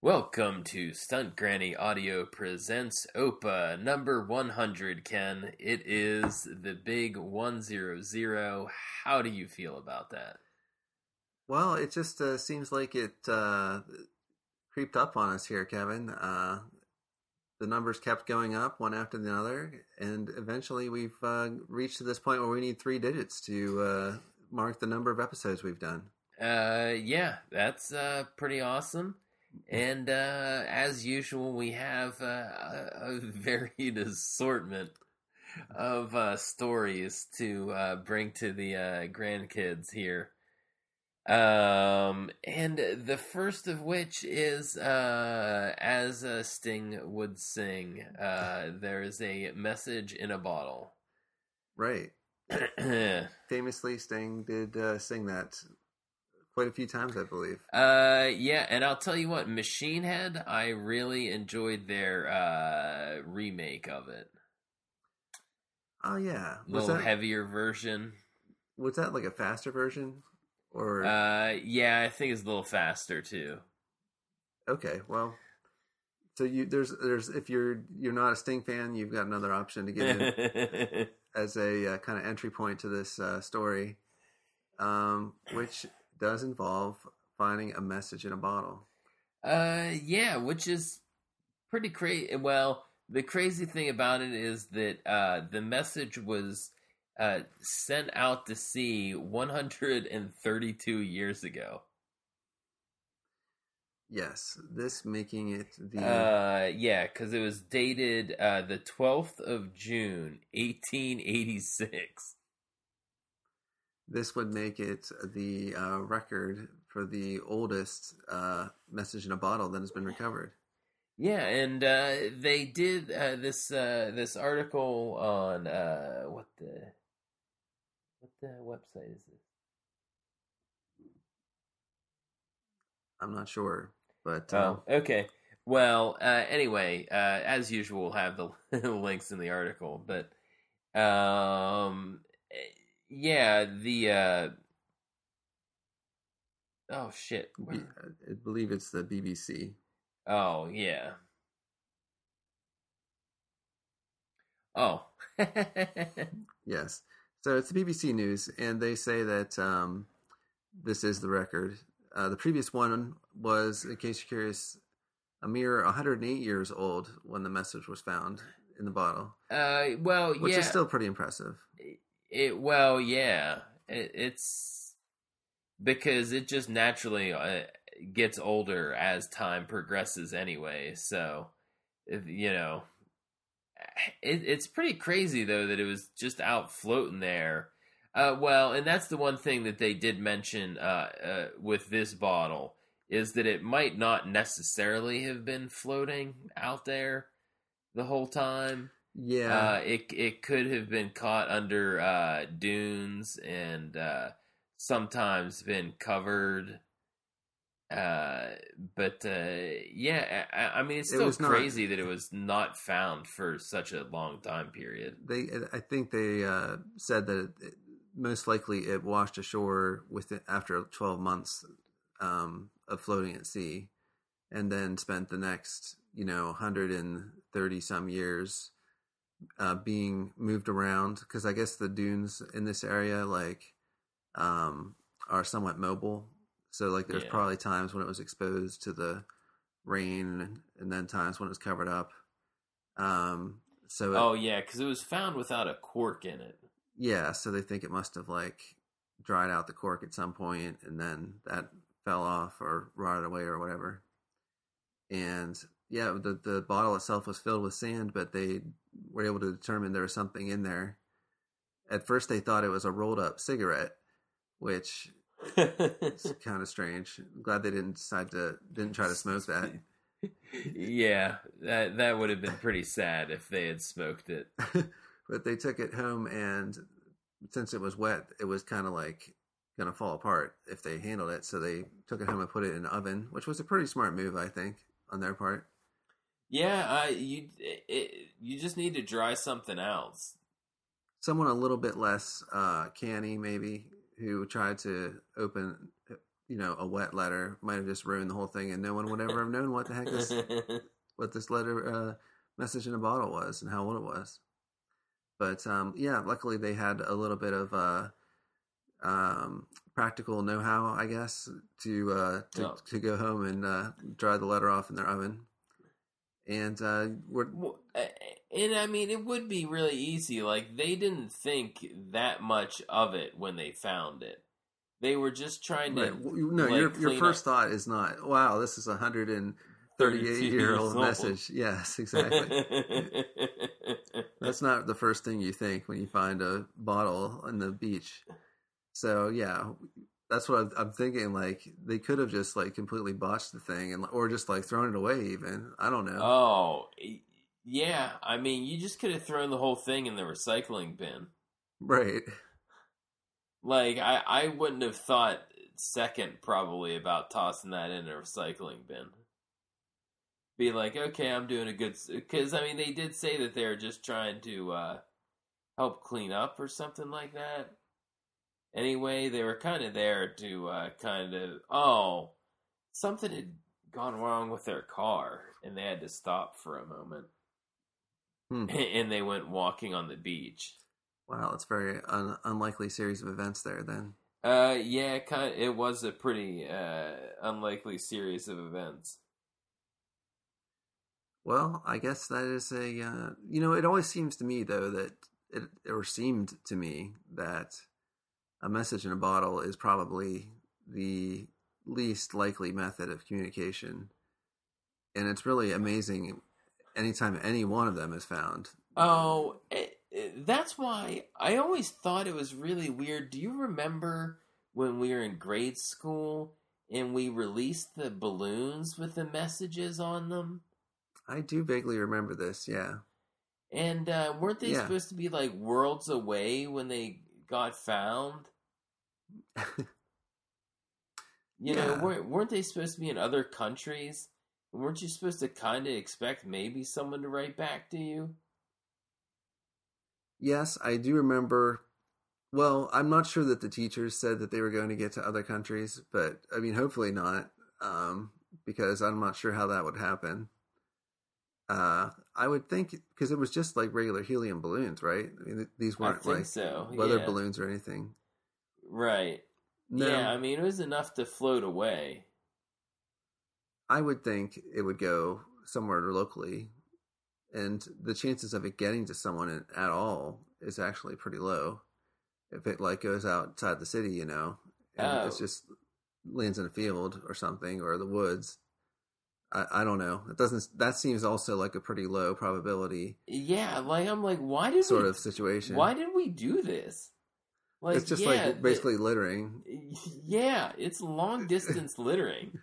Welcome to Stunt Granny Audio presents OPA number 100, Ken. It is the big 100. How do you feel about that? Well, it just seems like it creeped up on us here, Kevin. The numbers kept going up one after the other, and eventually we've reached to this point where we need three digits to mark the number of episodes we've done. Yeah, that's pretty awesome. And as usual, we have a varied assortment of stories to bring to the grandkids here. And the first of which is, as Sting would sing, there is a message in a bottle. Right. Famously, Sting did sing that quite a few times, I believe. Yeah, and I'll tell you what, Machine Head, I really enjoyed their remake of it. Oh, yeah. A little heavier version. Was that like a faster version? Or yeah, I think it's a little faster too. Okay, well, so there's if you're not a Sting fan, you've got another option to get in as a kind of entry point to this story, which does involve finding a message in a bottle. Yeah, which is pretty crazy. Well, the crazy thing about it is that the message was sent out to sea 132 years ago. Yes, this making it the... yeah, because it was dated the 12th of June, 1886. This would make it the record for the oldest message in a bottle that has been recovered. Yeah, and they did this article on what the website is this? I'm not sure, but okay. Well, anyway, as usual, we'll have the links in the article. But yeah, the oh shit, I believe it's the BBC. Oh yeah. Oh. Yes. So it's the BBC News, and they say that this is the record. The previous one was, in case you're curious, a mere 108 years old when the message was found in the bottle. Well, which yeah, is still pretty impressive. It's because it just naturally gets older as time progresses anyway. So, you know. It's pretty crazy, though, that it was just out floating there. Well, and that's the one thing that they did mention with this bottle, is that it might not necessarily have been floating out there the whole time. Yeah. It could have been caught under dunes and sometimes been covered. But yeah, I mean, it's still crazy that it was not found for such a long time period. I think they said that most likely it washed ashore after 12 months of floating at sea, and then spent the next 130 some years being moved around, because I guess the dunes in this area are somewhat mobile. So, there's probably times when it was exposed to the rain, and then times when it was covered up. Because it was found without a cork in it. Yeah, so they think it must have dried out the cork at some point, and then that fell off or rotted away or whatever. And yeah, the bottle itself was filled with sand, but they were able to determine there was something in there. At first, they thought it was a rolled up cigarette, which... It's kind of strange. I'm glad they didn't try to smoke that. Yeah, that would have been pretty sad if they had smoked it. But they took it home, and since it was wet, it was kind of gonna fall apart if they handled it. So they took it home and put it in an oven, which was a pretty smart move, I think, on their part. Yeah, you just need to dry something else. Someone a little bit less canny, maybe, who tried to open a wet letter might have just ruined the whole thing, and no one would ever have known what the heck this letter message in a bottle was and how old it was. But yeah, luckily they had a little bit of practical know-how, I guess, to go home and dry the letter off in their oven. And and I mean, it would be really easy. Like, they didn't think that much of it when they found it. They were just trying to. Right. No, like, your first thought is not, "Wow, this is a 138-year-old message." Yes, exactly. That's not the first thing you think when you find a bottle on the beach. So yeah, that's what I'm thinking. Like, they could have just like completely botched the thing, or just like thrown it away. Even, I don't know. Oh, yeah. I mean, you just could have thrown the whole thing in the recycling bin. Right. Like, I wouldn't have thought second probably about tossing that in a recycling bin. Be like, okay, I'm doing a good... Because, I mean, they did say that they were just trying to help clean up or something like that. Anyway, they were kind of there to something had gone wrong with their car, and they had to stop for a moment. And they went walking on the beach. Wow, it's a very unlikely series of events there, then. Yeah, it was a pretty unlikely series of events. Well, I guess that is it always seems to me, though, that seemed to me that a message in a bottle is probably the least likely method of communication. And it's really amazing anytime any one of them is found. Oh, that's why I always thought it was really weird. Do you remember when we were in grade school and we released the balloons with the messages on them? I do vaguely remember this, yeah. And weren't they supposed to be like worlds away when they got found? Weren't they supposed to be in other countries? Weren't you supposed to kind of expect maybe someone to write back to you? Yes, I do remember. Well, I'm not sure that the teachers said that they were going to get to other countries, but I mean, hopefully not, because I'm not sure how that would happen. I would think, because it was just like regular helium balloons, right? I mean, these weren't like weather balloons or anything. Right. No. Yeah, I mean, it was enough to float away. I would think it would go somewhere locally, and the chances of it getting to someone at all is actually pretty low. If it like goes outside the city, and it's just lands in a field or something, or the woods. I don't know. That seems also like a pretty low probability. Yeah, like I'm like, why did sort of situation? Why did we do this? Like, it's just like basically littering. Yeah, it's long distance littering.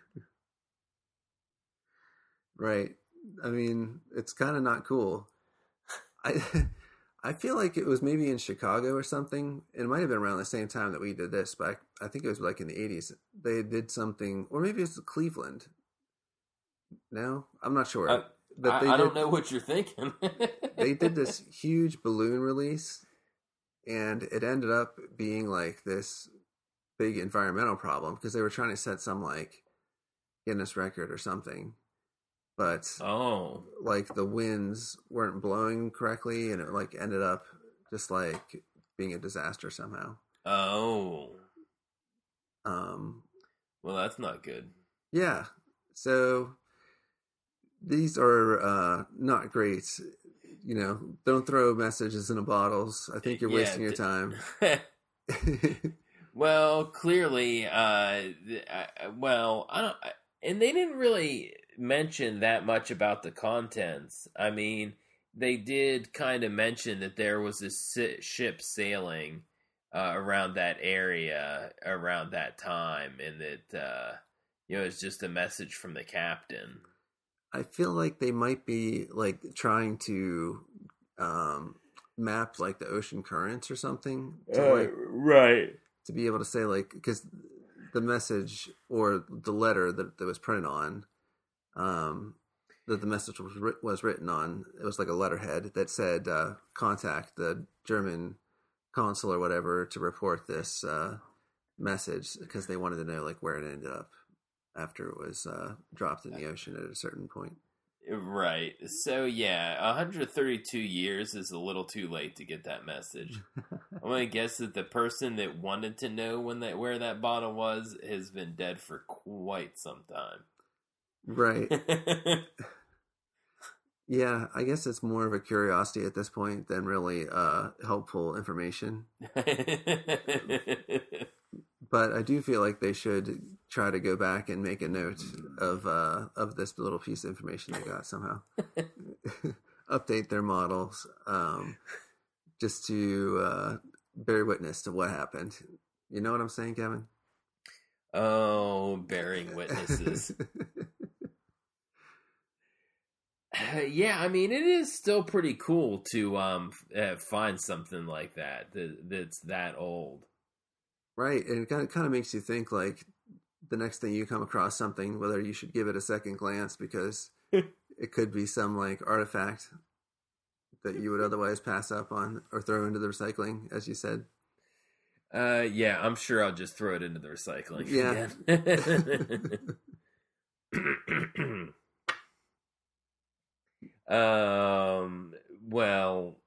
Right. I mean, it's kind of not cool. I feel like it was maybe in Chicago or something. It might have been around the same time that we did this, but I think it was like in the 80s. They did something, or maybe it's Cleveland. No, I'm not sure. I don't know what you're thinking. They did this huge balloon release, and it ended up being like this big environmental problem because they were trying to set some like Guinness record or something. But like the winds weren't blowing correctly, and it like ended up just like being a disaster somehow. Oh. Well, that's not good. Yeah. So these are not great. Don't throw messages in bottles. I think you're wasting your time. Well, clearly, I don't. And they didn't really mention that much about the contents. I mean, they did kind of mention that there was a ship sailing around that area around that time, and that it's just a message from the captain. I feel like they might be like trying to map like the ocean currents or something. Right. To be able to say like, because the message or the letter that was printed on, that the message was written on, it was like a letterhead that said, contact the German consul or whatever to report this message because they wanted to know like where it ended up after it was dropped in the ocean at a certain point. Right. So yeah, 132 years is a little too late to get that message. I'm gonna guess that the person that wanted to know where that bottle was has been dead for quite some time. Right. Yeah, I guess it's more of a curiosity at this point than really helpful information. But I do feel like they should try to go back and make a note of this little piece of information they got somehow. Update their models, just to bear witness to what happened. You know what I'm saying, Kevin? Oh, bearing witnesses. Yeah, I mean, it is still pretty cool to find something like that's that old. Right, and it kind of makes you think like the next thing you come across something, whether you should give it a second glance because it could be some like artifact that you would otherwise pass up on or throw into the recycling, as you said. Yeah, I'm sure I'll just throw it into the recycling. Yeah. Well,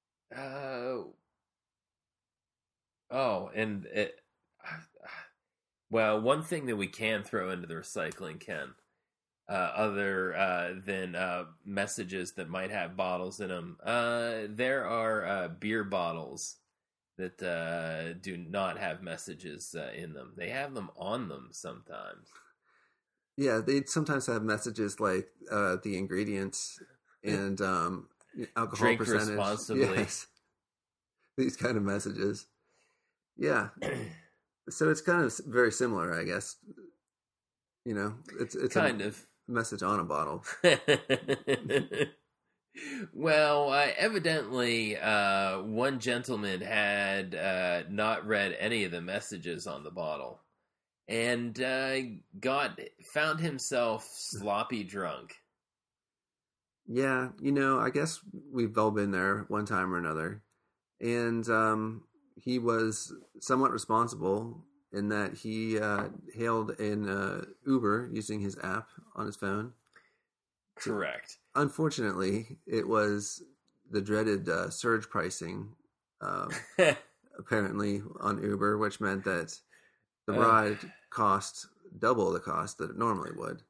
and well, one thing that we can throw into the recycling, Ken, other than messages that might have bottles in them, there are beer bottles that do not have messages in them. They have them on them sometimes. Yeah, they sometimes have messages like the ingredients and alcohol Drink percentage. responsibly. Yes. These kind of messages. Yeah. So it's kind of very similar, I guess. You know, it's kind a of message on a bottle. Well, evidently, one gentleman had not read any of the messages on the bottle, and found himself sloppy drunk. Yeah, I guess we've all been there one time or another, and he was somewhat responsible in that he hailed an Uber using his app on his phone. Correct. Unfortunately, it was the dreaded surge pricing, apparently, on Uber, which meant that the ride cost double the cost that it normally would.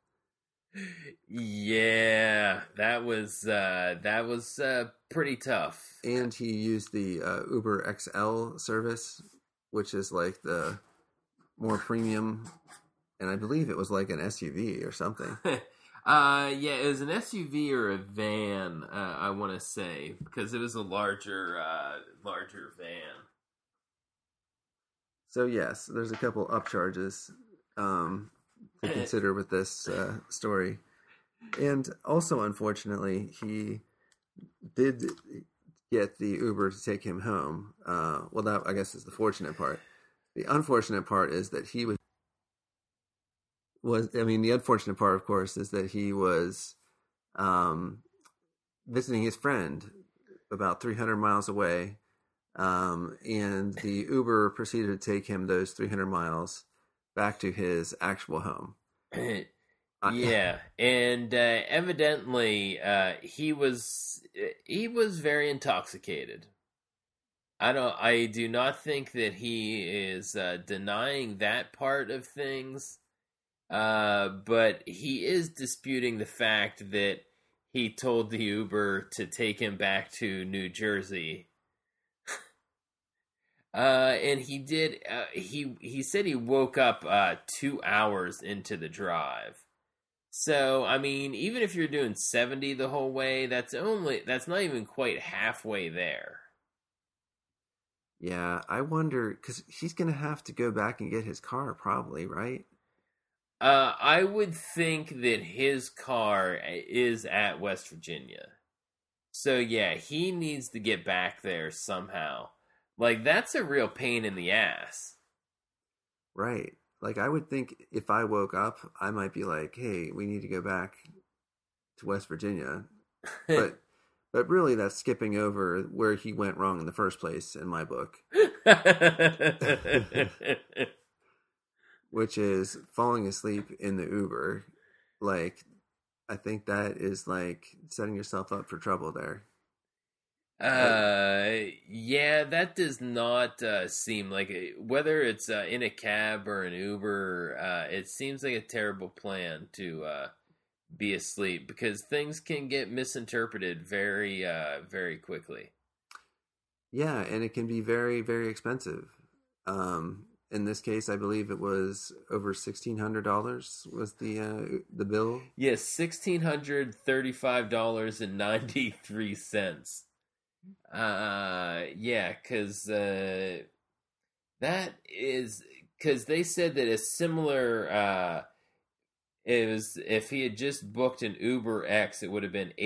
Yeah, that was pretty tough. And he used the Uber XL service, which is like the more premium, and I believe it was like an SUV or something. Yeah, it was an SUV or a van, I want to say, because it was a larger van. So yes, there's a couple upcharges to consider with this story. And also, unfortunately, he did get the Uber to take him home. Well, that, I guess, is the fortunate part. The unfortunate part is that he the unfortunate part, of course, is that he was visiting his friend about 300 miles away, and the Uber proceeded to take him those 300 miles back to his actual home. Yeah, and evidently he was very intoxicated. I do not think that he is denying that part of things, but he is disputing the fact that he told the Uber to take him back to New Jersey. And he did. He said he woke up 2 hours into the drive. So I mean, even if you're doing 70 the whole way, that's not even quite halfway there. Yeah, I wonder, because he's gonna have to go back and get his car, probably, right? I would think that his car is at West Virginia. So yeah, he needs to get back there somehow. Like, that's a real pain in the ass. Right. Like, I would think if I woke up, I might be like, hey, we need to go back to West Virginia. But really, that's skipping over where he went wrong in the first place, in my book. which is falling asleep in the Uber. Like, I think that is like setting yourself up for trouble there. Yeah, that does not seem like whether it's in a cab or an Uber, it seems like a terrible plan to be asleep because things can get misinterpreted very quickly. Yeah, and it can be very, very expensive. In this case, I believe it was over $1,600 was the bill. Yes, $1,635.93. Yeah, because that is because they said that a similar it was if he had just booked an Uber X, it would have been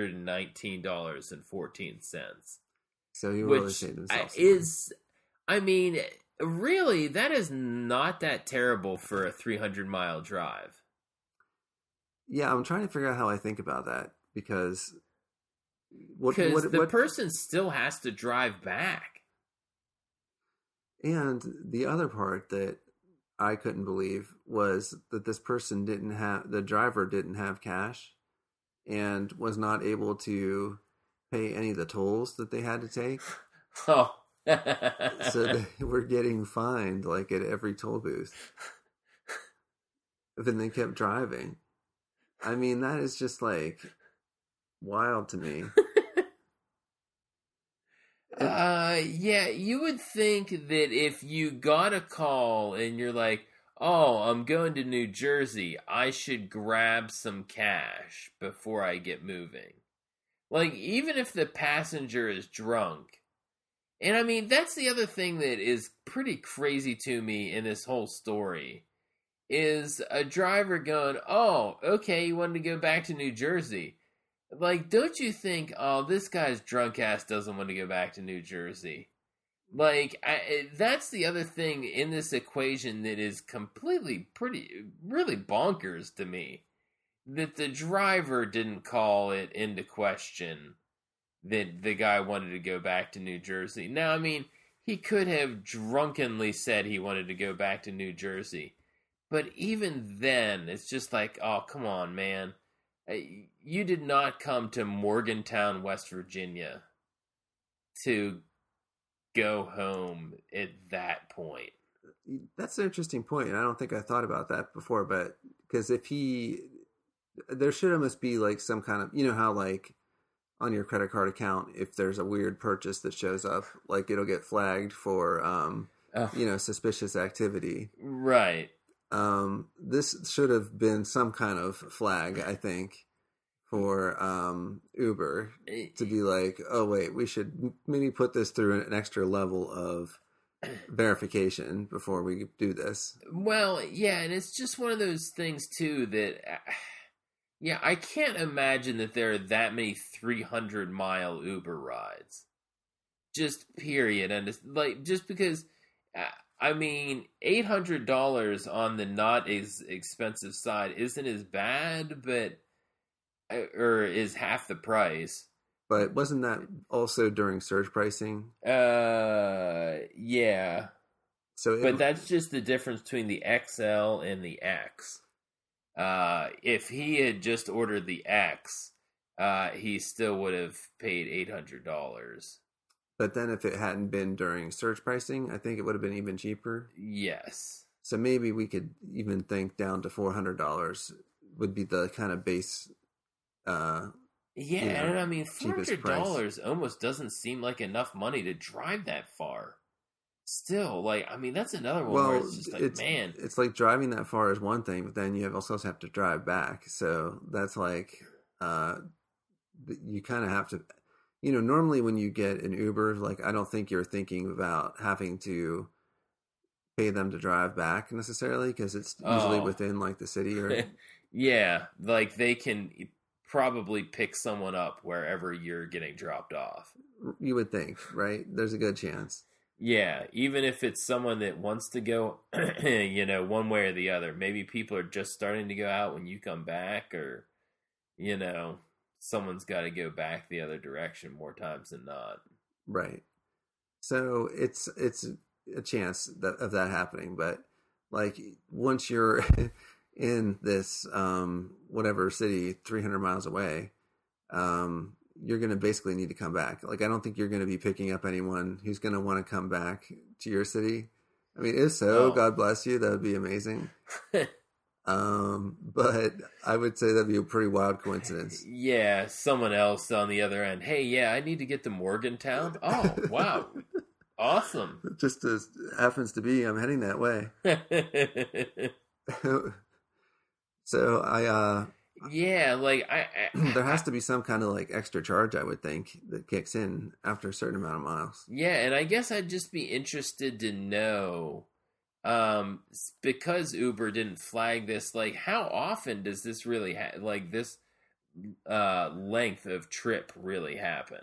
$819.14. So he really Which saved himself some money. is, I mean, really, that is not that terrible for a 300-mile drive. Yeah, I'm trying to figure out how I think about that because Because the person still has to drive back. And the other part that I couldn't believe was that this person the driver didn't have cash and was not able to pay any of the tolls that they had to take. Oh. So they were getting fined like at every toll booth. But then they kept driving. I mean, that is just like wild to me. Yeah, you would think that if you got a call and you're like, oh, I'm going to New Jersey, I should grab some cash before I get moving. Like, even if the passenger is drunk. And I mean, that's the other thing that is pretty crazy to me in this whole story. Is a driver going, oh, okay, you wanted to go back to New Jersey. Like, don't you think, oh, this guy's drunk ass doesn't want to go back to New Jersey? Like, that's the other thing in this equation that is really bonkers to me. That the driver didn't call it into question that the guy wanted to go back to New Jersey. Now, I mean, he could have drunkenly said he wanted to go back to New Jersey. But even then, it's just like, oh, come on, man. You did not come to Morgantown, West Virginia to go home at that point. That's an interesting point, and I don't think I thought about that before, but because there should almost be like some kind of, you know how like on your credit card account, if there's a weird purchase that shows up, like it'll get flagged for, suspicious activity. Right. This should have been some kind of flag, I think, for Uber to be like, oh wait, we should maybe put this through an extra level of verification before we do this. Well, yeah, and it's just one of those things too that, yeah, I can't imagine that there are that many 300-mile Uber rides. Just period, and it's like just because. I mean, $800 on the not as expensive side isn't as bad, or is half the price. But wasn't that also during surge pricing? Yeah. But that's just the difference between the XL and the X. If he had just ordered the X, he still would have paid $800. But then if it hadn't been during surge pricing, I think it would have been even cheaper. Yes. So maybe we could even think down to $400 would be the kind of base. And I mean, $400 almost doesn't seem like enough money to drive that far. Still, like, I mean, that's another one where it's just like, man. It's like driving that far is one thing, but then you also have to drive back. So that's like, you kind of have to. You know, normally when you get an Uber, like I don't think you're thinking about having to pay them to drive back necessarily because it's usually within like the city or yeah, like they can probably pick someone up wherever you're getting dropped off. You would think, right? There's a good chance. Yeah, even if it's someone that wants to go, one way or the other. Maybe people are just starting to go out when you come back, or someone's got to go back the other direction more times than not. Right. So it's a chance of that happening, but Like once you're in this whatever city 300 miles away, you're going to basically need to come back. Like I don't think you're going to be picking up anyone who's going to want to come back to your city. I mean, if so, God bless you. That would be amazing. But I would say that'd be a pretty wild coincidence. Yeah, someone else on the other end. Hey, yeah, I need to get to Morgantown. Oh, wow. Awesome. Just as happens to be, I'm heading that way. So yeah, like there has to be some kind of like extra charge, I would think, that kicks in after a certain amount of miles. Yeah, and I guess I'd just be interested to know, because Uber didn't flag this, like how often does this really like this length of trip really happen?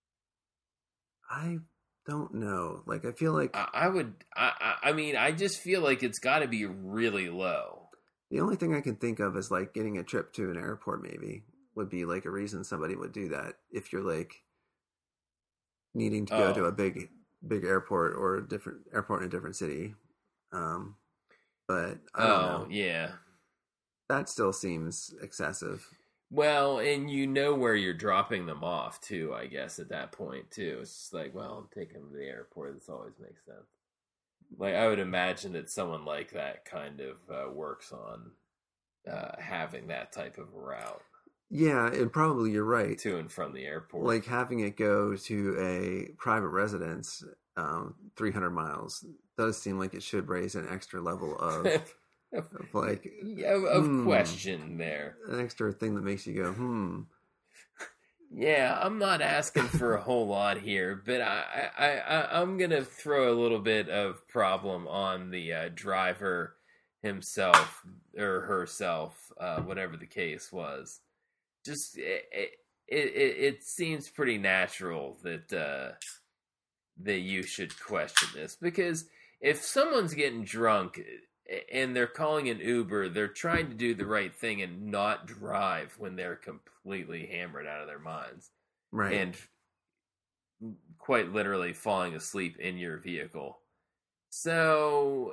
I don't know. Like I feel like I mean, I just feel like it's got to be really low. The only thing I can think of is like getting a trip to an airport maybe would be like a reason somebody would do that if you're like needing to go to a big airport or a different airport in a different city. But I don't know. Yeah. That still seems excessive. Well, and you know where you're dropping them off too, I guess, at that point too. It's just like, well, I'm taking them to the airport. This always makes sense. Like, I would imagine that someone like that kind of works on having that type of route. Yeah, and probably you're right. To and from the airport. Like, having it go to a private residence 300 miles does seem like it should raise an extra level of question there. An extra thing that makes you go, Yeah, I'm not asking for a whole lot here, but I'm going to throw a little bit of problem on the driver himself or herself, whatever the case was. Just, it seems pretty natural that that you should question this, because if someone's getting drunk and they're calling an Uber, they're trying to do the right thing and not drive when they're completely hammered out of their minds. Right. And quite literally falling asleep in your vehicle. So,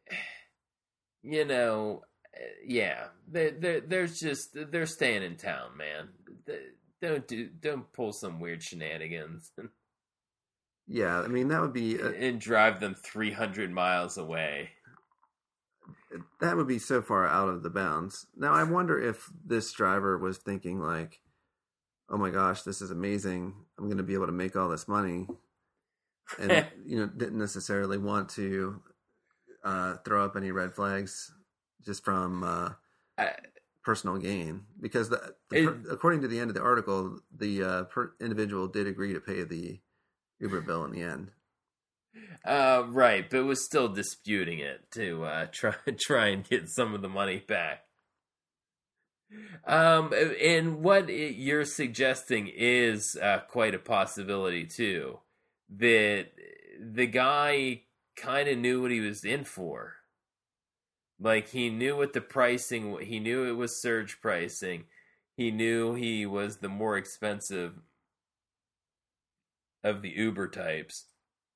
yeah, they're staying in town, man. Don't pull some weird shenanigans. Yeah, I mean, that would be... and drive them 300 miles away. That would be so far out of the bounds. Now, I wonder if this driver was thinking like, oh my gosh, this is amazing. I'm going to be able to make all this money. And, didn't necessarily want to throw up any red flags just from personal gain. Because according to the end of the article, the individual did agree to pay the Uber bill in the end. Right, but was still disputing it to try and get some of the money back. And what you're suggesting is quite a possibility too. That the guy kind of knew what he was in for. Like, he knew what the pricing. He knew it was surge pricing. He knew he was the more expensive of the Uber types.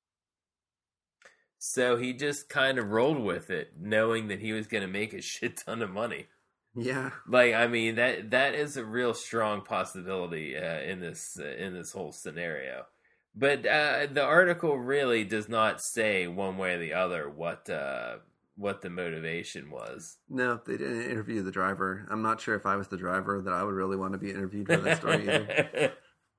So he just kind of rolled with it, knowing that he was going to make a shit ton of money. Yeah. Like, I mean, that is a real strong possibility in this whole scenario. But the article really does not say one way or the other what the motivation was. No, they didn't interview the driver. I'm not sure if I was the driver that I would really want to be interviewed for that story either.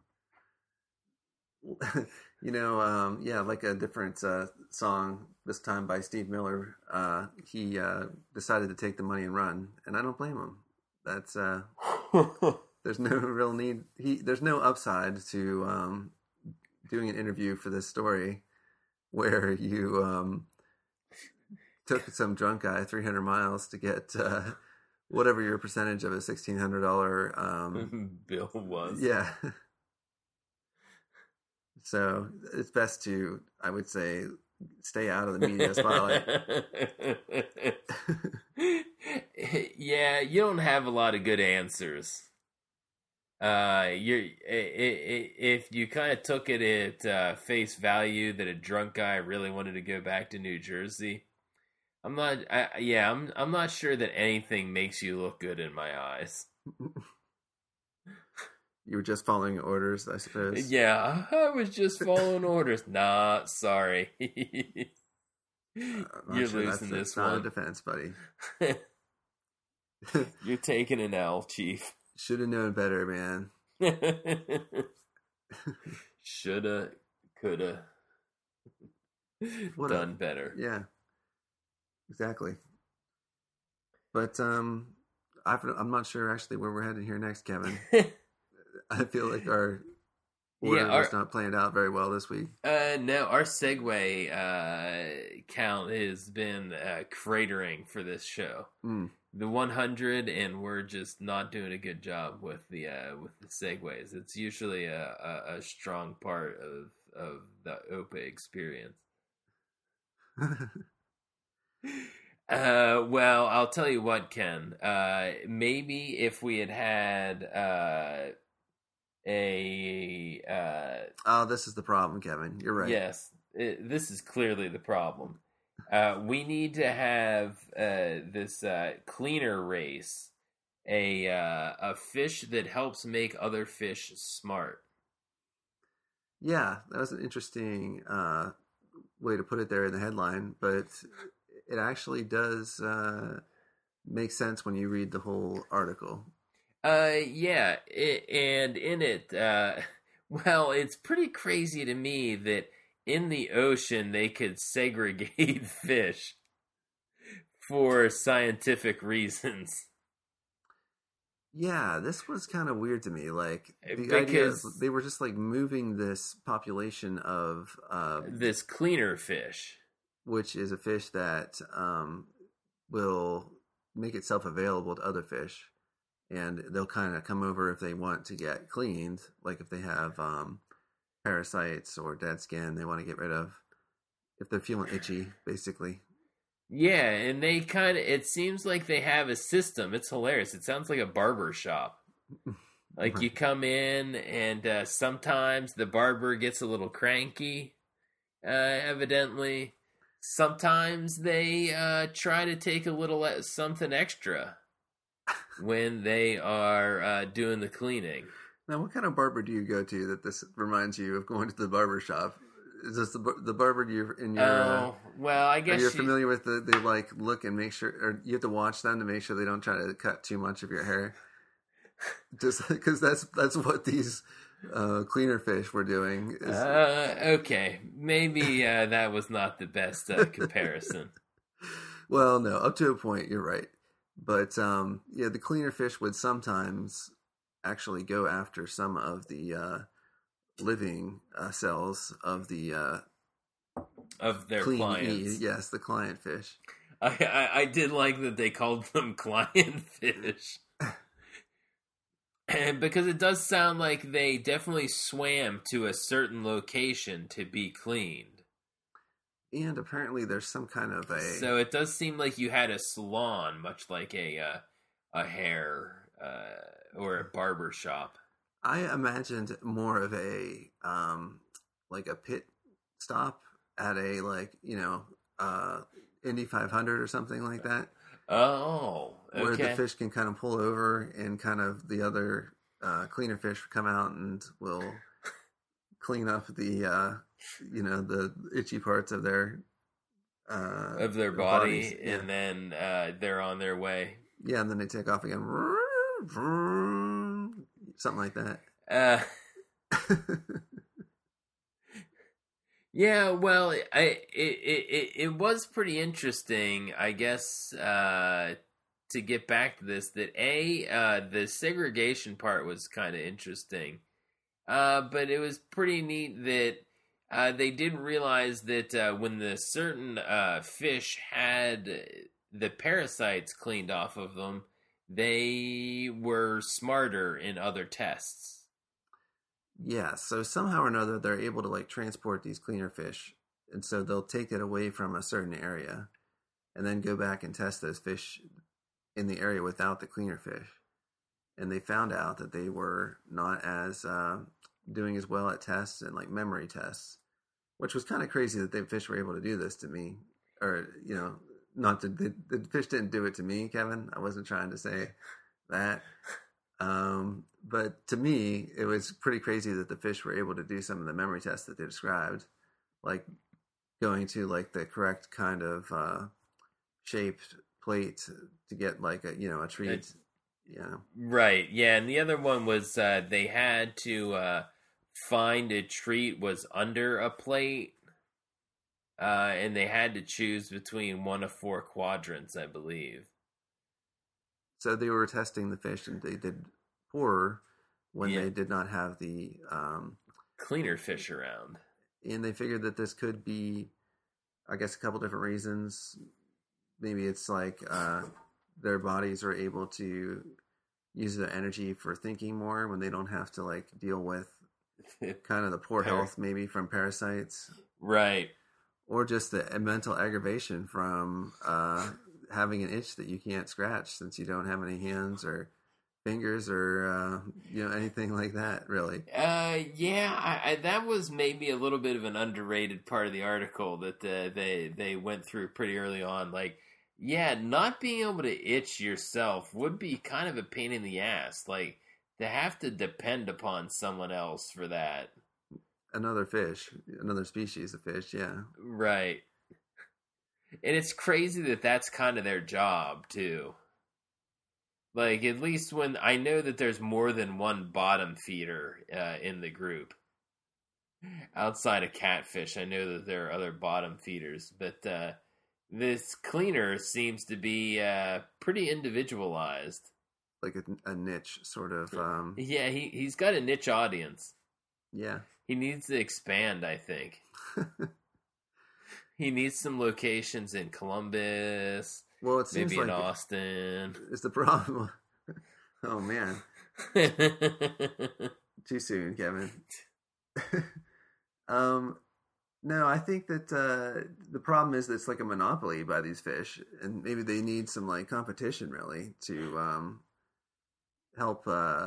Like a different song, this time by Steve Miller. He decided to take the money and run, and I don't blame him. That's there's no real need. There's no upside to doing an interview for this story where you took some drunk guy 300 miles to get whatever your percentage of a $1,600 bill was. Yeah. So it's best to, I would say, stay out of the media spotlight. Yeah, you don't have a lot of good answers. If you kind of took it at face value that a drunk guy really wanted to go back to New Jersey, I'm not sure that anything makes you look good in my eyes. You were just following orders, I suppose. Yeah, I was just following orders. Nah, sorry. I'm not You're sure losing that's this not a one. defense, buddy. You're taking an L, Chief. Should have known better, man. Shoulda, coulda, What a done better. yeah, exactly. But I'm not sure actually where we're headed here next, Kevin. I feel like our Yeah, order was not planned out very well this week. no, our Segway count has been cratering for this show. Mm. The 100, and we're just not doing a good job with the segues. It's usually a strong part of the OPA experience. Well, I'll tell you what, Ken. Maybe if we had Oh, this is the problem, Kevin. You're right. yes, this is clearly the problem. We need to have this cleaner race, a fish that helps make other fish smart. Yeah, that was an interesting way to put it there in the headline, but it actually does make sense when you read the whole article. Yeah, and in it, well, it's pretty crazy to me that in the ocean they could segregate fish for scientific reasons. Yeah, this was kind of weird to me. Like the idea is Because they were just like moving this population of this cleaner fish. which is a fish that will make itself available to other fish, and they'll kind of come over if they want to get cleaned, like if they have parasites or dead skin they want to get rid of, if they're feeling itchy, basically. Yeah, and they kind of, it seems like they have a system. It's hilarious. It sounds like a barber shop. Like you come in, and sometimes the barber gets a little cranky, evidently. Sometimes they try to take a little something extra when they are doing the cleaning. Now, what kind of barber do you go to that this reminds you of going to the barber shop? Is this the barber you in your? Oh, well, I guess you're familiar with they like look and make sure, or you have to watch them to make sure they don't try to cut too much of your hair. Just because that's what these cleaner fish were doing. Okay, maybe that was not the best comparison. Well, no, up to a point, you're right. But yeah, the cleaner fish would sometimes actually go after some of the living cells of the Of their clean clients. yes, the client fish. I did like that they called them client fish. Because it does sound like they definitely swam to a certain location to be cleaned. And apparently there's some kind of a... So it does seem like you had a salon, much like a hair or a barber shop. I imagined more of a like a pit stop at a Indy 500 or something like that. Oh, okay. Where the fish can kind of pull over and kind of the other cleaner fish come out and will clean up the the itchy parts of their body, bodies. Yeah. And then they're on their way. Yeah, and then they take off again. Something like that. Yeah, well, it was pretty interesting, I guess, to get back to this, that the segregation part was kind of interesting, but it was pretty neat that they didn't realize that when the certain fish had the parasites cleaned off of them, they were smarter in other tests. Yeah, so somehow or another they're able to like transport these cleaner fish, and so they'll take it away from a certain area and then go back and test those fish in the area without the cleaner fish. And they found out that they were not as doing as well at tests and like memory tests, which was kind of crazy that the fish were able to do this to me, or not to the fish didn't do it to me, Kevin. I wasn't trying to say that. But to me, it was pretty crazy that the fish were able to do some of the memory tests that they described, like going to like the correct kind of shaped plate to get like a treat. Yeah. Right. Yeah, and the other one was they had to find a treat was under a plate, and they had to choose between one of 4 quadrants, I believe. So they were testing the fish, and they did poorer when they did not have the cleaner fish around. And they figured that this could be, I guess, a couple different reasons. Maybe it's like their bodies are able to use their energy for thinking more when they don't have to like deal with kind of the poor health maybe from parasites. Right. Or just the mental aggravation from having an itch that you can't scratch since you don't have any hands or fingers or anything like that, really. Yeah, that was maybe a little bit of an underrated part of the article that they went through pretty early on. Like, yeah, not being able to itch yourself would be kind of a pain in the ass. Like, to have to depend upon someone else for that. Another fish, another species of fish, yeah. Right. And it's crazy that that's kind of their job, too. Like, at least when I know that there's more than one bottom feeder in the group. Outside of catfish, I know that there are other bottom feeders. But this cleaner seems to be pretty individualized. Like a niche, sort of. Yeah, he's got a niche audience. Yeah. He needs to expand, I think. He needs some locations in Columbus. Well, it seems maybe like in Austin. It's the problem. Oh, man. Too soon, Kevin. No, I think that the problem is that it's like a monopoly by these fish, and maybe they need some like competition really to help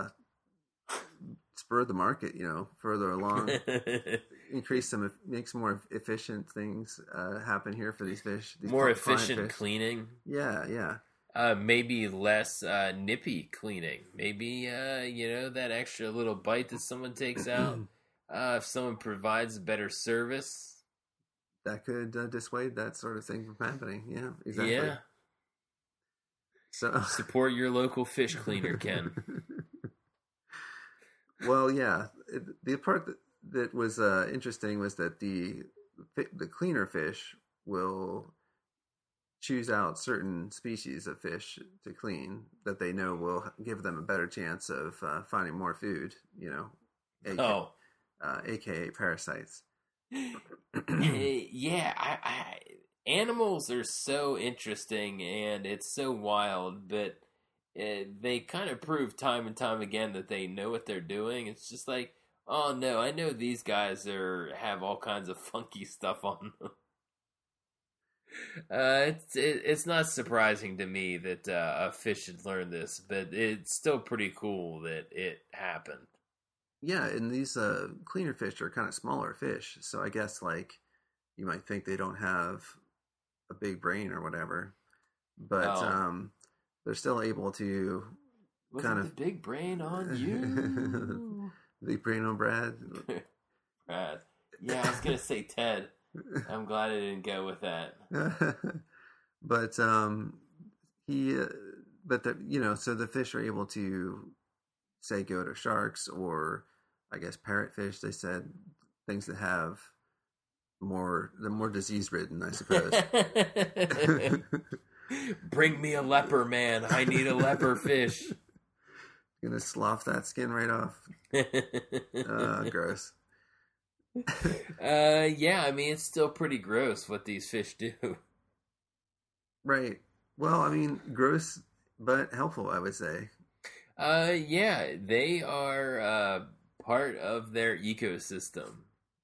spur the market, further along, make some more efficient things happen here for these fish. These more efficient fish. Cleaning. Yeah. Maybe less nippy cleaning. Maybe that extra little bite that someone takes out. If someone provides a better service, that could dissuade that sort of thing from happening. Yeah, exactly. Yeah. So support your local fish cleaner, Ken. Well, yeah. The part that was interesting was that the cleaner fish will choose out certain species of fish to clean that they know will give them a better chance of finding more food. AKA parasites. Yeah, animals are so interesting and it's so wild, but they kind of prove time and time again that they know what they're doing. It's just like, oh no, I know these guys have all kinds of funky stuff on them. It's not surprising to me that a fish should learn this, but it's still pretty cool that it happened. Yeah, and these cleaner fish are kind of smaller fish, so I guess like you might think they don't have a big brain or whatever, but they're still able to kind of the big brain on you. Big brain on Brad. Brad. Yeah, I was gonna say Ted. I'm glad I didn't go with that. But so the fish are able to say go to sharks or I guess parrotfish. They said things that have they're more disease ridden, I suppose. Bring me a leper, man. I need a leper fish. Gonna slough that skin right off. Gross. Yeah, I mean it's still pretty gross what these fish do. Right. Well, I mean, gross but helpful, I would say. Yeah, they are part of their ecosystem.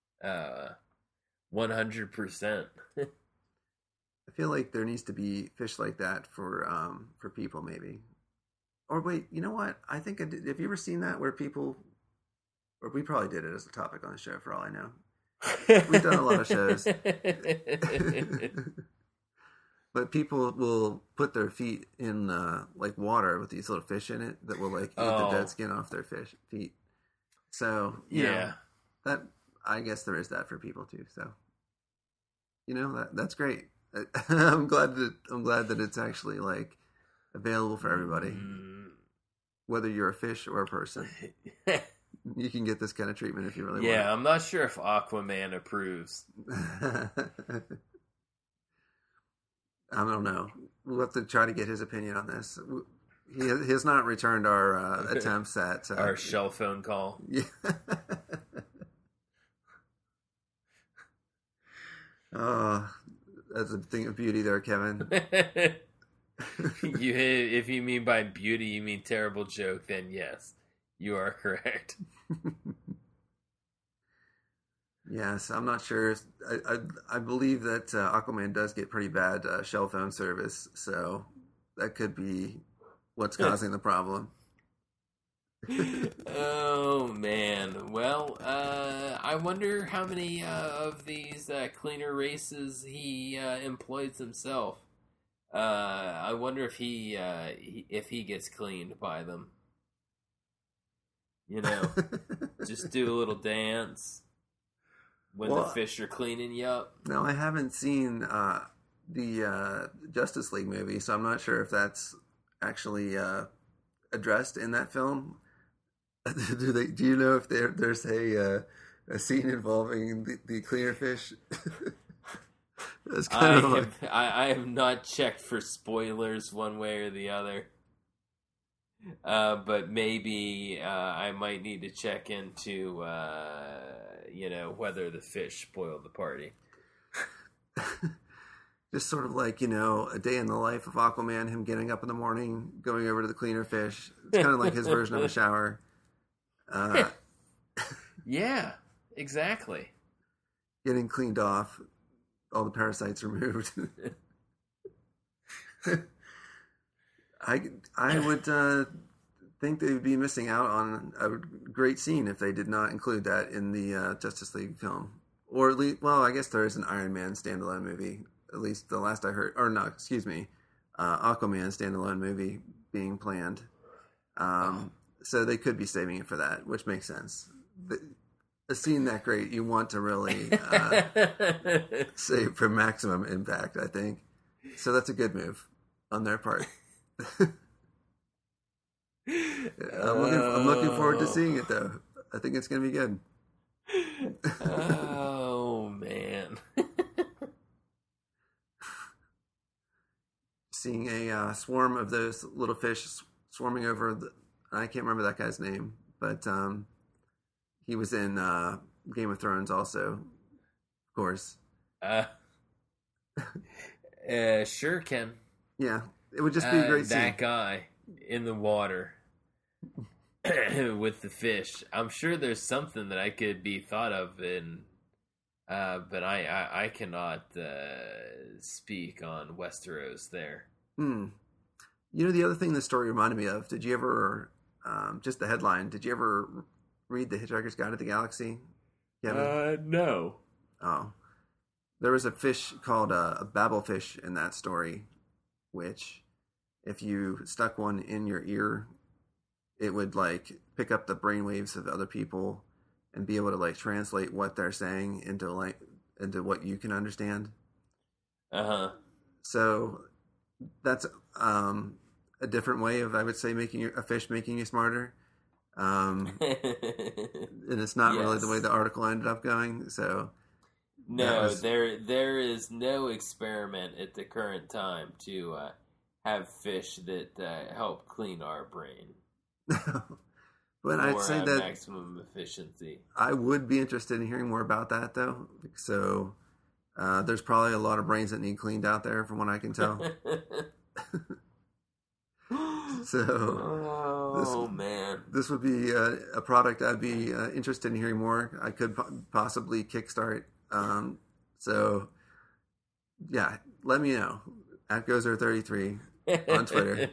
100%. I feel like there needs to be fish like that for people, maybe. Or wait, you know what? I think have you ever seen that where people? Or we probably did it as a topic on the show, for all I know. We've done a lot of shows. But people will put their feet in like water with these little fish in it that will like eat the dead skin off their feet. So you know, that I guess there is that for people too. So you know that's great. I'm glad that it's actually like available for everybody, whether you're a fish or a person. You can get this kind of treatment if you really want. Yeah, I'm not sure if Aquaman approves. I don't know. We'll have to try to get his opinion on this. He has not returned our attempts at our shell phone call. Yeah. Oh, that's a thing of beauty there, Kevin. If you mean by beauty, you mean terrible joke, then yes, you are correct. Yes, I'm not sure. I believe that Aquaman does get pretty bad shell phone service, so that could be what's causing the problem. Oh man! Well, I wonder how many of these cleaner races he employs himself. I wonder if he gets cleaned by them. You know, just do a little dance when the fish are cleaning you up. Now, I haven't seen the Justice League movie, so I'm not sure if that's actually addressed in that film. Do you know if there's a scene involving the cleaner fish? That's kind of I have not checked for spoilers one way or the other. But maybe I might need to check into whether the fish spoiled the party. Just sort of like, a day in the life of Aquaman, him getting up in the morning, going over to the cleaner fish. It's kind of like his version of a shower. Yeah, exactly. Getting cleaned off, all the parasites removed. I would think they would be missing out on a great scene if they did not include that in the Justice League film. Or at least, well, I guess there is an Iron Man standalone movie. At least the last I heard, or no, excuse me, Aquaman standalone movie being planned. So they could be saving it for that, which makes sense. A scene that great, you want to really save for maximum impact, I think. So that's a good move on their part. I'm looking forward to seeing it, though. I think it's going to be good. Oh, man. Seeing a swarm of those little fish swarming over I can't remember that guy's name, but he was in Game of Thrones also, of course. Sure, Ken. Yeah, it would just be a great scene. That guy in the water with the fish. I'm sure there's something that I could be thought of but I cannot speak on Westeros there. The other thing the story reminded me of, did you ever, just the headline, did you ever read The Hitchhiker's Guide to the Galaxy? No. Oh. There was a fish called a babblefish in that story, which if you stuck one in your ear, it would like pick up the brainwaves of other people and be able to like translate what they're saying into what you can understand. So that's a different way of, I would say, making a fish making you smarter. And it's not really the way the article ended up going. So no, there is no experiment at the current time to have fish that help clean our brain. But I'd say that maximum efficiency. I would be interested in hearing more about that, though. So there's probably a lot of brains that need cleaned out there, from what I can tell. So, man, this would be a product I'd be interested in hearing more. I could possibly kickstart. So, yeah, let me know at Gozer33 on Twitter.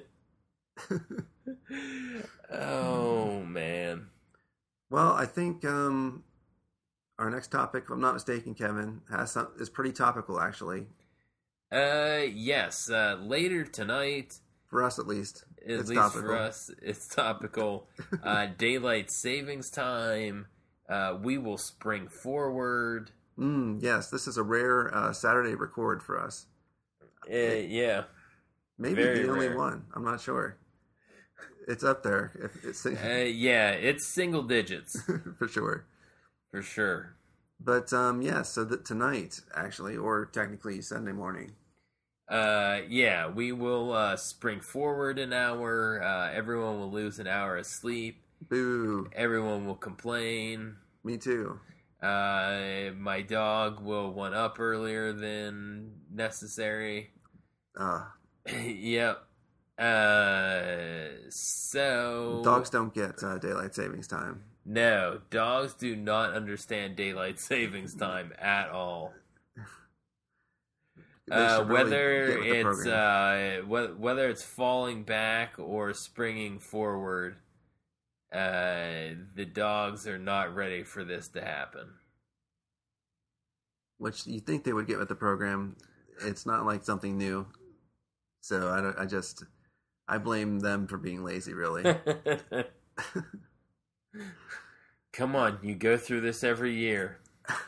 Oh man. Well, I think our next topic, if I'm not mistaken, Kevin, is pretty topical, actually. Yes. Later tonight, For us, at least, at it's least for topical. us, it's topical. Daylight savings time. We will spring forward. Yes, this is a rare Saturday record for us. Yeah, Maybe very the only rare. one. I'm not sure. It's up there. If it's Yeah, it's single digits for sure. for sure. But yeah. So that tonight, actually, or technically Sunday morning. Yeah, we will spring forward an hour. Everyone will lose an hour of sleep. Boo. Everyone will complain. Me too. My dog will one up earlier than necessary. Uh, Yep. So Dogs don't get daylight savings time. no, dogs do not understand daylight savings time at all. They should really Whether get with the it's program. whether it's falling back or springing forward, the dogs are not ready for this to happen. Which you think they would get with the program. It's not like something new. So I blame them for being lazy, really. Come on, you go through this every year.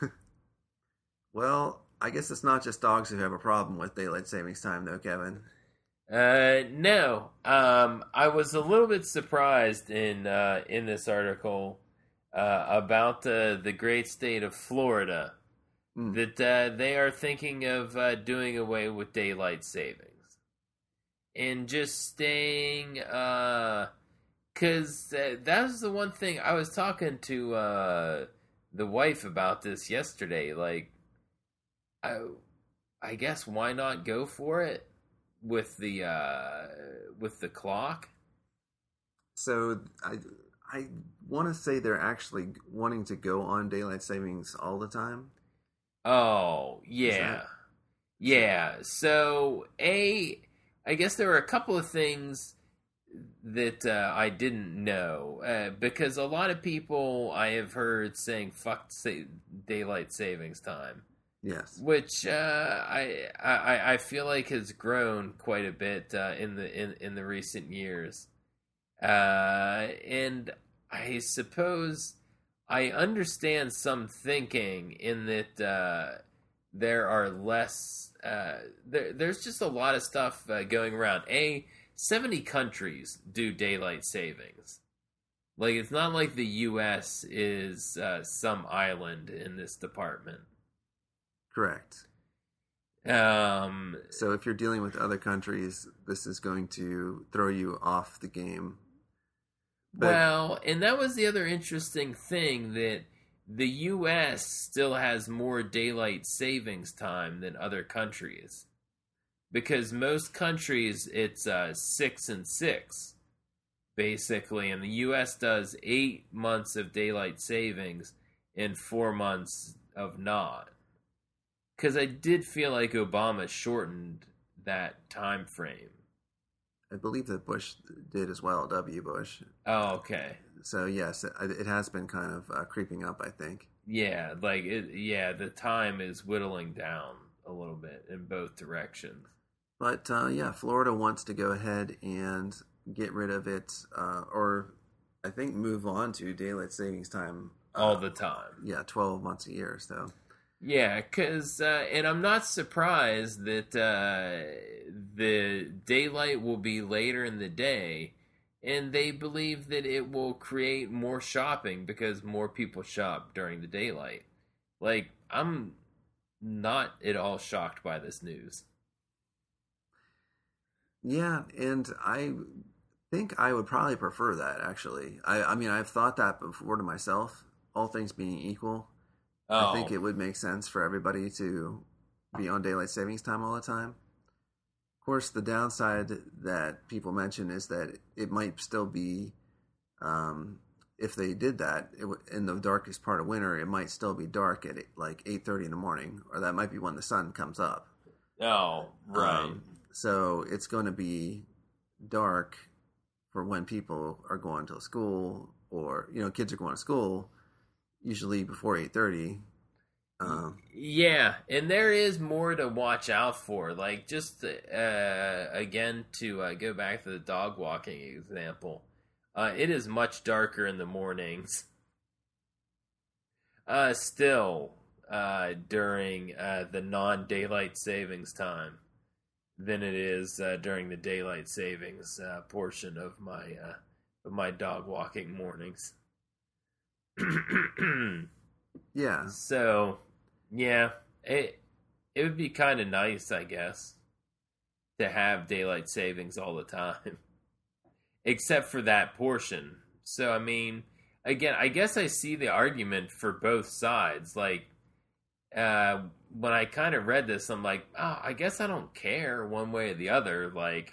Well, I guess it's not just dogs who have a problem with daylight savings time, though, Kevin. No. I was a little bit surprised in this article about the great state of Florida that they are thinking of doing away with daylight savings and just staying. Because that was the one thing I was talking to the wife about this yesterday. Like, I guess why not go for it with the clock? So I want to say they're actually wanting to go on daylight savings all the time. Oh yeah, yeah. So I guess there were a couple of things that I didn't know because a lot of people I have heard saying "fuck daylight savings time." Yes. Which I feel like has grown quite a bit in the recent years, and I suppose I understand some thinking in that there are less. There's just a lot of stuff going around. 70 countries do daylight savings. Like it's not like the U.S. is some island in this department. Correct. So if you're dealing with other countries, this is going to throw you off the game. But, well, and that was the other interesting thing that the U.S. still has more daylight savings time than other countries. Because most countries, it's 6 and 6, basically. And the U.S. does 8 months of daylight savings and 4 months of not. Because I did feel like Obama shortened that time frame. I believe that Bush did as well, W. Bush. Oh, okay. So yes, it has been kind of creeping up, I think. Yeah, like the time is whittling down a little bit in both directions. But yeah, Florida wants to go ahead and get rid of it, or I think move on to daylight savings time all the time. Yeah, 12 months a year. So yeah, because and I'm not surprised that the daylight will be later in the day, and they believe that it will create more shopping because more people shop during the daylight. Like, I'm not at all shocked by this news. Yeah, and I think I would probably prefer that, actually. I mean, I've thought that before to myself, all things being equal. I think it would make sense for everybody to be on daylight savings time all the time. Of course, the downside that people mention is that it might still be, if they did that in the darkest part of winter, it might still be dark at like 8:30 in the morning, or that might be when the sun comes up. Oh, right. So it's going to be dark for when people are going to school, or kids are going to school. Usually before 8:30. Yeah, and there is more to watch out for. Like, just again, to go back to the dog walking example, it is much darker in the mornings. Still, during the non-daylight savings time than it is during the daylight savings portion of my dog walking mornings. Yeah. So, yeah, it would be kind of nice, I guess, to have daylight savings all the time, except for that portion. So, I mean, again, I guess I see the argument for both sides. Like, when I kind of read this, I'm like, oh, I guess I don't care one way or the other. Like,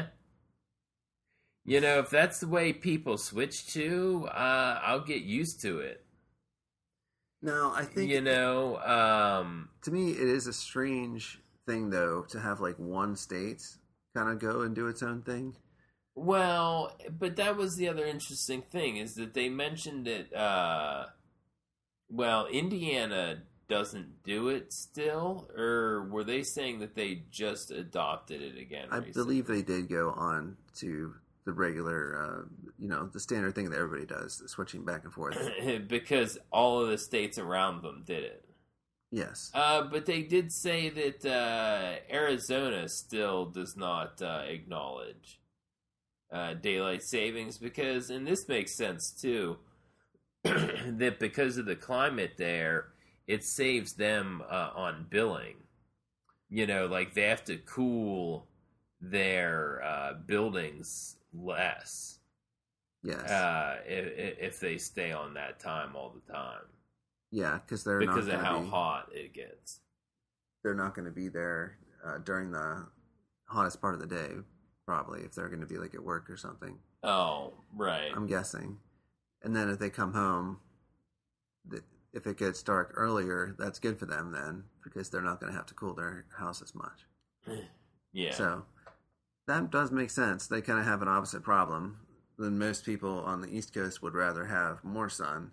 you know, if that's the way people switch to, I'll get used to it. No, I think, you know, to me, it is a strange thing, though, to have like one state kind of go and do its own thing. Well, but that was the other interesting thing, is that they mentioned it. Well, Indiana doesn't do it still, or were they saying that they just adopted it again I recently? believe they did go on to the regular, the standard thing that everybody does, switching back and forth. Because all of the states around them did it. Yes. But they did say that Arizona still does not acknowledge daylight savings, because, and this makes sense too, that because of the climate there, it saves them on billing. You know, like they have to cool their buildings less. Yes. If they stay on that time all the time. Yeah, because they're because not of how hot it gets. They're not going to be there during the hottest part of the day, probably, if they're going to be like at work or something. Oh, right. I'm guessing. And then if they come home, if it gets dark earlier, that's good for them then, because they're not going to have to cool their house as much. Yeah. So that does make sense. They kind of have an opposite problem than most people on the East Coast would rather have more sun.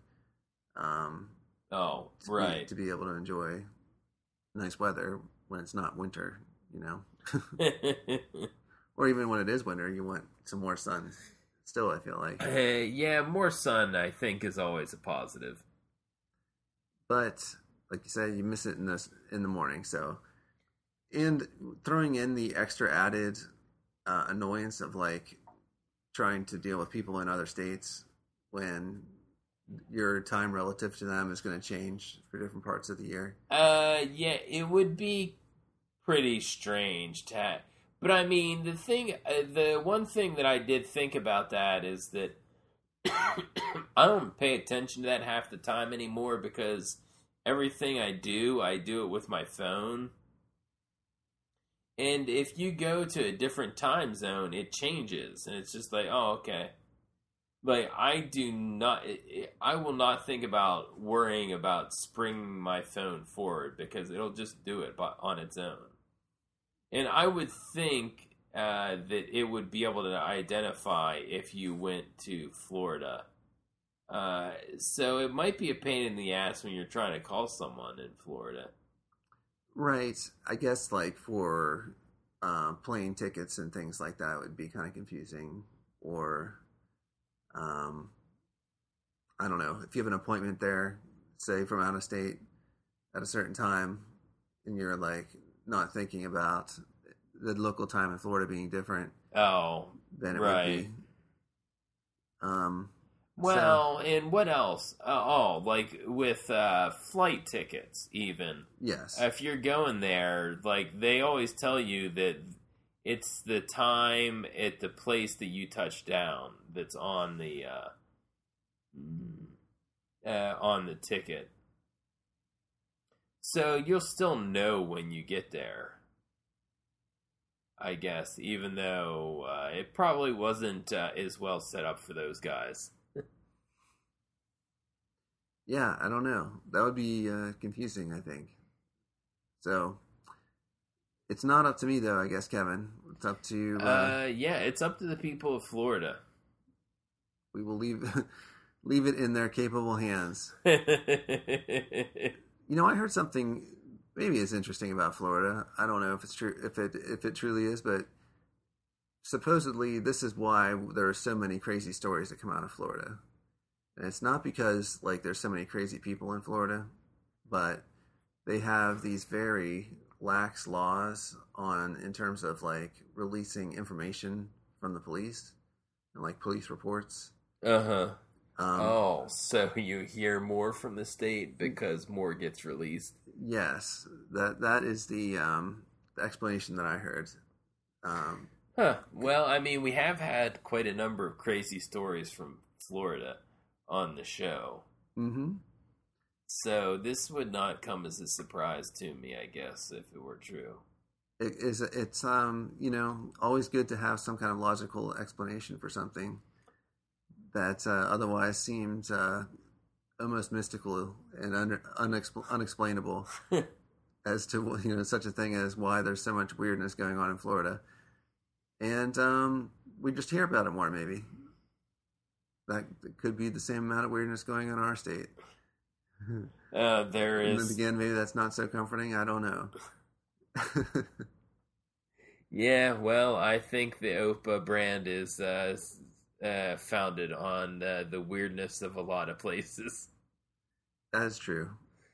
Right. To be able to enjoy nice weather when it's not winter, you know. Or even when it is winter, you want some more sun. Still, I feel like. Yeah, more sun, I think, is always a positive. But like you said, you miss it in the morning. So, and throwing in the extra added annoyance of like trying to deal with people in other states when your time relative to them is going to change for different parts of the year. Yeah, it would be pretty strange to. But I mean, the one thing that I did think about that is that I don't pay attention to that half the time anymore, because everything I do it with my phone. And if you go to a different time zone, it changes, and it's just like, oh, okay. Like, I will not think about worrying about springing my phone forward, because it'll just do it on its own. And I would think that it would be able to identify if you went to Florida. So it might be a pain in the ass when you're trying to call someone in Florida. Right. I guess like for plane tickets and things like that, it would be kind of confusing. Or, I don't know, if you have an appointment there, say from out of state at a certain time, and you're like not thinking about the local time in Florida being different. Oh, then it right. would be. Well, and what else? Like with flight tickets, even. Yes. If you're going there, like they always tell you that it's the time at the place that you touch down that's on the ticket. So you'll still know when you get there, I guess, even though it probably wasn't as well set up for those guys. Yeah, I don't know. That would be confusing, I think. So, it's not up to me, though, I guess, Kevin. It's up to... yeah, it's up to the people of Florida. We will leave it in their capable hands. I heard something maybe it's interesting about Florida. I don't know if it's true, if it truly is, but supposedly this is why there are so many crazy stories that come out of Florida. And it's not because like there's so many crazy people in Florida, but they have these very lax laws on in terms of like releasing information from the police and like police reports. Uh-huh. Um, Oh, so you hear more from the state because more gets released. yes, that is the explanation that I heard. Um, Huh. Well, I mean, we have had quite a number of crazy stories from Florida on the show. mm-hmm. So this would not come as a surprise to me, I guess, if it were true. It's always good to have some kind of logical explanation for something that otherwise seems almost mystical and unexplainable as to such a thing as why there's so much weirdness going on in Florida, and we just hear about it more. Maybe that could be the same amount of weirdness going on in our state. There And is. then again, maybe that's not so comforting. I don't know. Yeah, well, I think the Opa brand is founded on the weirdness of a lot of places. That's true.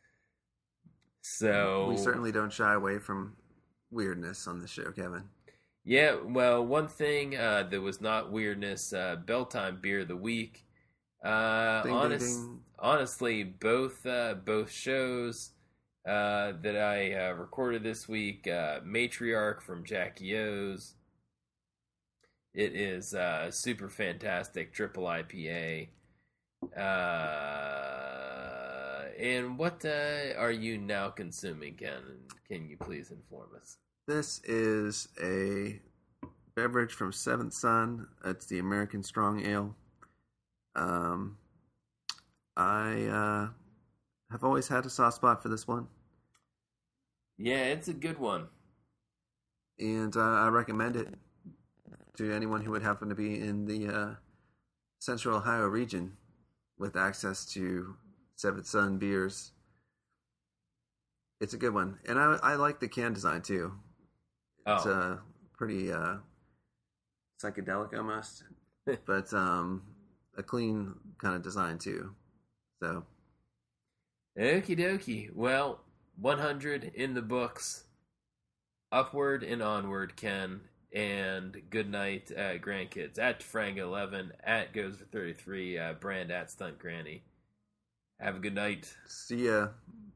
So We certainly don't shy away from weirdness on the show, Kevin. yeah, well, one thing that was not weirdness, Belltime Beer of the Week. Ding, ding. Honestly, both shows that I recorded this week, Matriarch from Jackie O's. It is super fantastic triple IPA. And what are you now consuming, Ken? Can you please inform us? This is a beverage from Seventh Son. It's the American Strong Ale. I have always had a soft spot for this one, Yeah, it's a good one. and I recommend it to anyone who would happen to be in the Central Ohio region with access to Seventh Son beers. It's a good one, and I like the can design too. It's Oh, pretty psychedelic almost, but a clean kind of design too. So okie dokie. Well, 100 in the books. Upward and onward, Ken. And good night, grandkids. At Franga11, at Goes for 33, Brand at Stunt Granny. Have a good night. see ya.